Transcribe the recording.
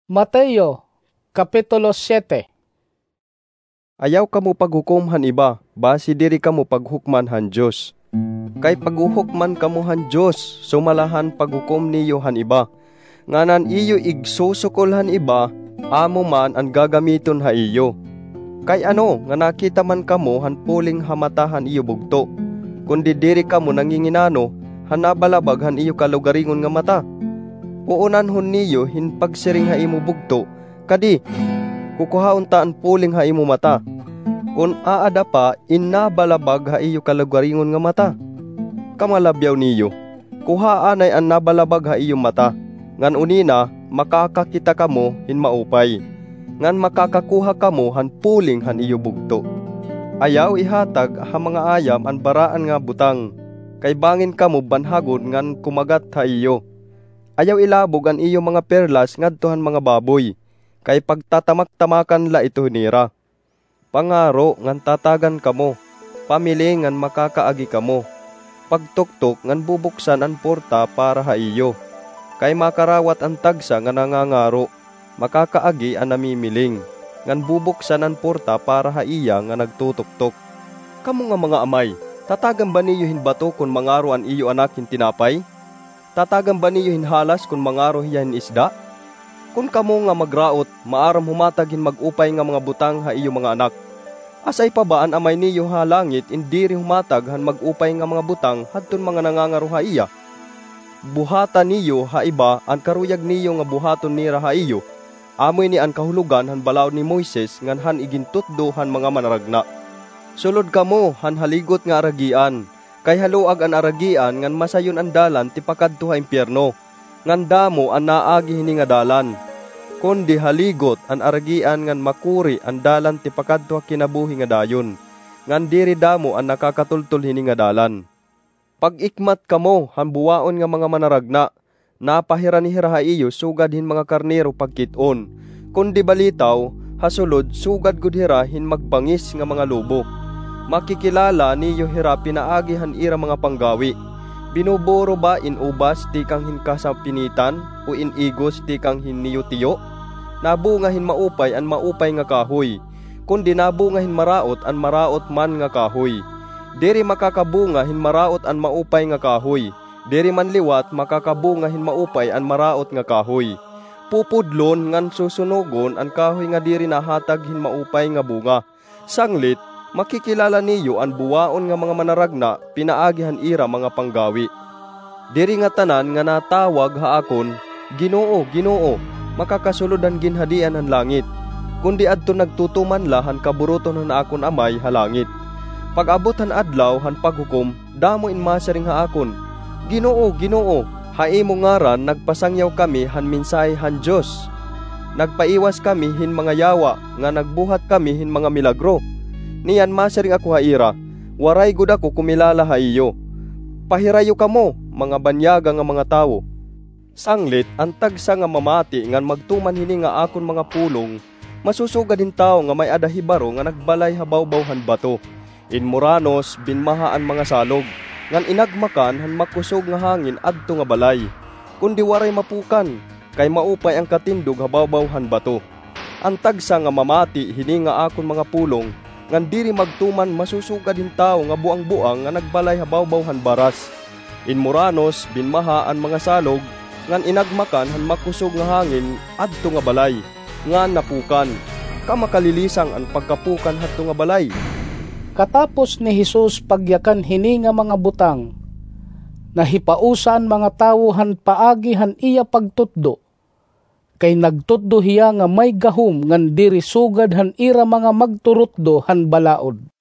Mateo, Kapitulo 7. Ayaw kamo paghukom han iba, basi diri kamo paghukman han Dios. Kay paghuhukman kamo han Dios, sumalahan paghukom niyo han iba. Nganan iyo igsusukol han iba, amo man ang gagamiton ha iyo. Kay ano, nga nakita man kamo han puling hamatahan iyo bugto. Kundi diri kamo nanginginano, han nabalabag han iyo kalugaringon nga mata. Puunanhon niyo hinpagsiring ha imo bugto, kadi kukuhaon ta ang puling ha imo mata. Kun aada pa innabalabag ha iyo kalugaringon nga mata. Kamalabyaw niyo, kuhaanay ang nabalabag ha iyo mata. Ngan unina makakakita kamo hin maupay. Ngan makakakuha kamo han puling han iyo bugto. Ayaw ihatag ha mga ayam ang baraan nga butang. Kay bangin kamo banhagon ngan kumagat ha iyo. Ayaw ilabog ang iyo mga perlas ngadtohan mga baboy, kay pagtatamak-tamakan la ito nira. Pangaro ngan tatagan kamo, pamili ngan makakaagi kamo. Pagtuktok ngan bubuksan ang porta para ha iyo, kay makarawat ang tagsa nga nangangaro, makakaagi ang namimiling, ngan bubuksan ang porta para ha iya nga nagtutuktok. Kamo nga mga amay, tatagan ba niyo hinbato kung mangaro ang iyo anak hin tinapay? Tatagan ba niyo hinhalas kung mangaro hiyan isda? Kung kamo nga magraot, maaram humatag hin mag-upay nga mga butang ha iyo mga anak. Asay pa ba ang amay niyo ha langit, indiri humatag han mag-upay nga mga butang hadton mga nangangaro ha iya? Buhatan niyo ha iba, ang karuyag niyo nga buhaton nira ha iyo. Amoy ni ang kahulugan han balaod ni Moises ngan han igintutdo han mga manaragna. Sulod kamo han haligot nga aragian. Kay haluag ang aragian ngan masayon ang dalan ti pakadto ha impyerno, ngan damo ang naagi hini nga dalan. Kundi haligot ang aragian ngan makuri ang dalan ti pakadto ha kinabuhi nga dayon, ngan diri damo ang nakakatultol hini nga dalan. Pag-ikmat kamo han buwaon nga mga manaragna, napahiranihira ha iyo sugad hin mga karnero pagkit-on, kundi balitaw hasulod sugad gudhira hin magbangis nga mga lobo. Makikilala niyo hira pinaagihan ira mga panggawi. Binuburo ba in ubas ti kang hinkasapinitan o in igos ti kang hiniyutiyo? Nabungahin maupay an maupay nga kahoy, kundi nabungahin maraot an maraot man nga kahoy. Diri makakabungahin maraot an maupay nga kahoy, diri man liwat makakabungahin maupay an maraot nga kahoy. Pupudlon ngan susunugon an kahoy nga diri nahatag hin maupay nga bunga. Sanglit makikilala niyo ang buwaon nga mga manaragna, pinaagihan ira mga panggawi. Diri nga tanan nga natawag ha akon, Ginoo, Ginoo, makakasulod ang ginhadian ang langit. Kundi adto nagtutuman la han kaburuton han akon amay ha langit. Pag-abot han adlaw han paghukom, damo in masaring ha akon, Ginoo, Ginoo, ha imo ngaran nagpasangyaw kami han minsay han Dios. Nagpaiwas kami hin mga yawa, nga nagbuhat kami hin mga milagro. Niyan masaring ako ha ira, waray gud ako kumilala ha iyo. Pahirayo kamo, mga banyaga nga mga tawo. Sanglit, ang tagsa nga mamati ngan magtuman hini nga akon mga pulong, masusugad din tao nga may adahibaro nga nagbalay habaw-bawhan bato. Inmuranos, binmahaan mga salog, ngan inagmakan han makusog nga hangin adto nga balay. Kundi waray mapukan, kay maupay ang katindog habaw-bawhan bato. Ang tagsa nga mamati hini nga akon mga pulong, ngan diri magtuman masusugad din tao nga buang-buang nga nagbalay habaw-bawhan baras. Inmuranos, binmahaan mga salog, ngan inagmakan han makusog nga hangin adto nga balay, ngan napukan. Kamakalilisang ang pagkapukan hadto nga balay. Katapos ni Jesus pagyakan hini nga mga butang, nahipausan mga tawo han paagi han iya pagtutdo. Kay nagtutdo hiya nga may gahom ngan diri sugad han ira mga magturutdo han balaod.